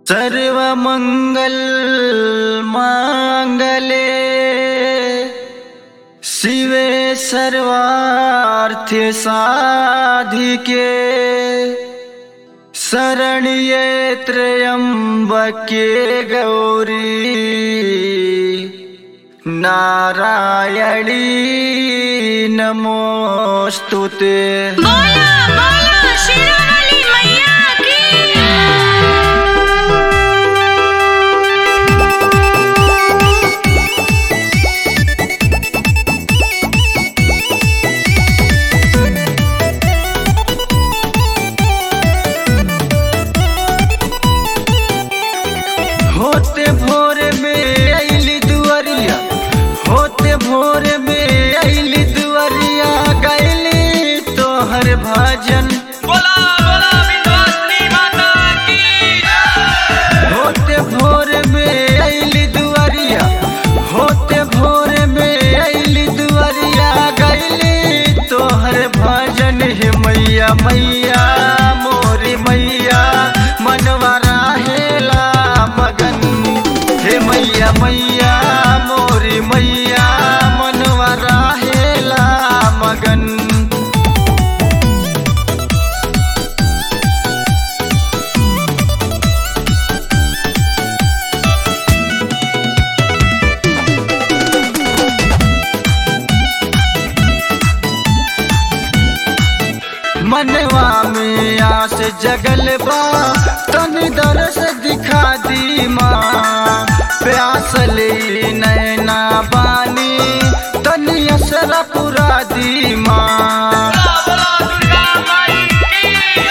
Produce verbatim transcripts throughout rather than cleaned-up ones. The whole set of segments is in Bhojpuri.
सर्वमंगल मांगले शिवे सर्वार्थ साधिके शरण्ये त्र्यंबके गौरी नारायणी नमोस्तुते। बोला बोला शेरावाली मैया की। होते भोर में अइली दुआरिया, होते भोर में अइली दुआरिया, गइली तोहर भजन। बोला बोला विंध्यवासिनी माता की। होते भोर में अइली दुआरिया, होते भोर में अइली दुआरिया, गइली तोहर भजन। हे मैया मैया मोरी मैया मनवा राहेला मगन। हे मैया मैया मोरी मैया मनवा राहेला मगन। मनवा में आस जगल बा, तनी दरस दिखा दी माँ। प्यास ले नैना बानी, तनी असरा पुरा दी माँ। बोला दुर्गा माई की।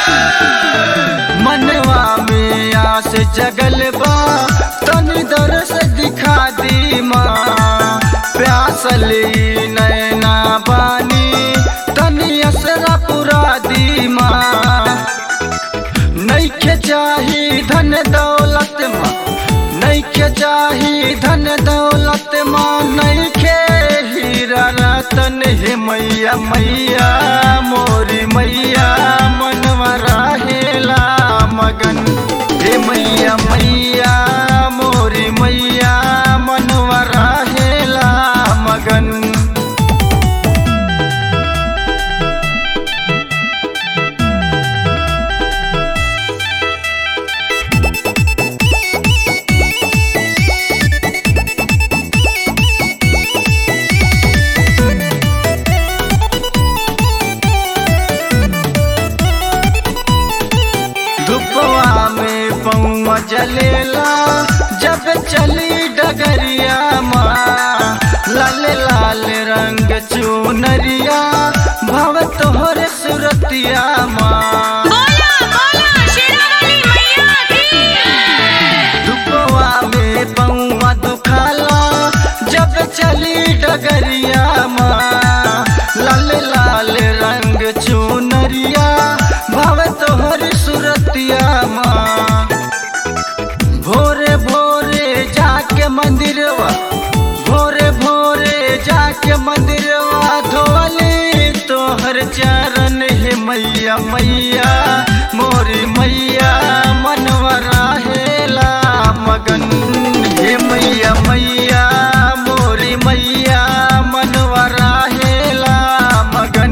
मनवा में आस जगल बा, तनी दरस दिखा दी माँ। प्यास ले नैना बानी, तनी असरा पुरा दी माँ। नइखे चाही धन दौलत माँ, नइखे चाही धन दौलत माँ, नइखे हीरा रतन। हे मैया मैया मोरी मैया मनवा राहेला मगन। हे मैया मैया मोरी मैया मनवा राहेला मगन। धुपवा में पौवा जलेला जब चली डगरिया माँ। लाल लाल रंग चुनरिया भव तोहर सुरतिया माँ। बोला बोला शेरावाली मैया की। धुपवा में पौवा दुखाला जब चली डगरिया माँ। लाल लाल रंग चुनरिया भव तोहर सुरतिया माँ। भोरे भोरे जाके मंदिरवा, भोरे भोरे जाके मंदिरवा, धोली तोहर चरण। हे मैया मैया मोरी मैया मनवा राहेला मगन। हे मैया मैया मोरी मैया मनवा राहेला मगन।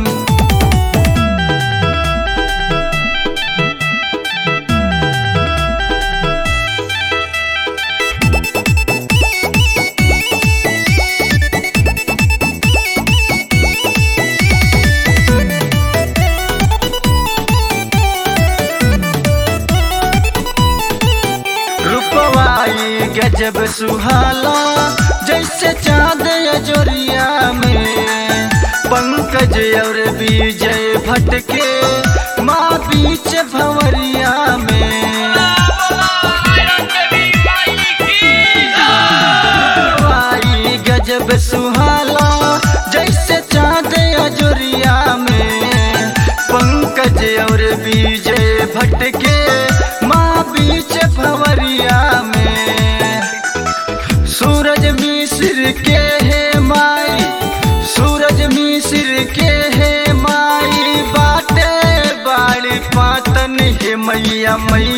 रूपवाई गजब सुहाला जैसे चाँद अजोरिया में। पंकज और विजय भटके माँ बीच भंवरिया में। रूपवाई गजब सुहाला जैसे चाँद अजोरिया में। पंकज और विजय भटके माँ बीच भंवरिया में। सूरज मिस्र के है माई, सूरज मिस्र के है माई, बाटे बाड़ी पातन। हे मैया मैया